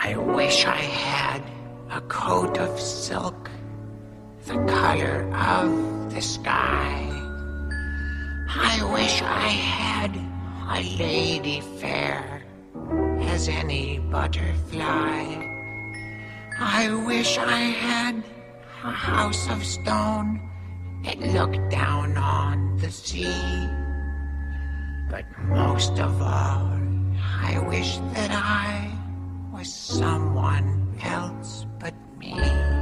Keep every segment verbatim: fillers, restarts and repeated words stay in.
I wish I had a coat of silk, the color of the sky. I wish I had a lady fair as any butterfly. I wish I had a house of stone that looked down on the sea. But most of all, I wish that I was someone else but me.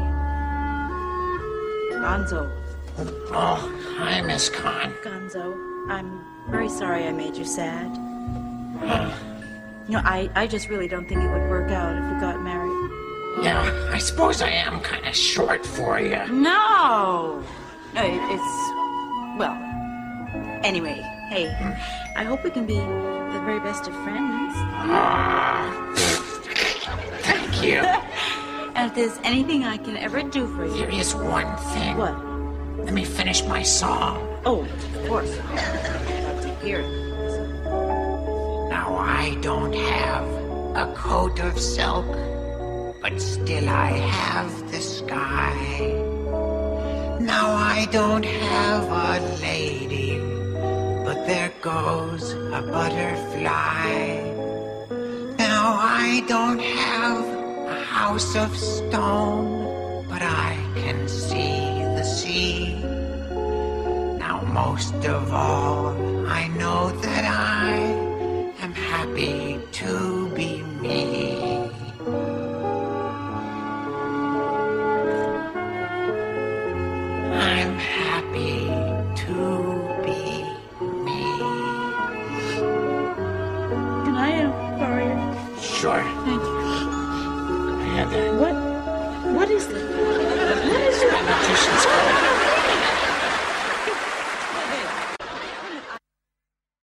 Gonzo. Oh, hi, Miss Khan. Gonzo, I'm very sorry I made you sad. You know, I, I just really don't think it would work out if we got married. Yeah, I suppose I am kind of short for you. No! No, it, it's... Well, anyway, hey, I hope we can be the very best of friends. Ah, thank you. And if there's anything I can ever do for you... There is one thing. What? Let me finish my song. Oh, of course. I'd love to hear it. Now I don't have a coat of silk, but still I have the sky. Now I don't have a lady, but there goes a butterfly. Now I don't have a house of stone, but I can see the sea. Now most of all, I know that I am happy to be me. I'm happy to be me. Can I uh, borrow your... Sure. Thank you. Go ahead there. What?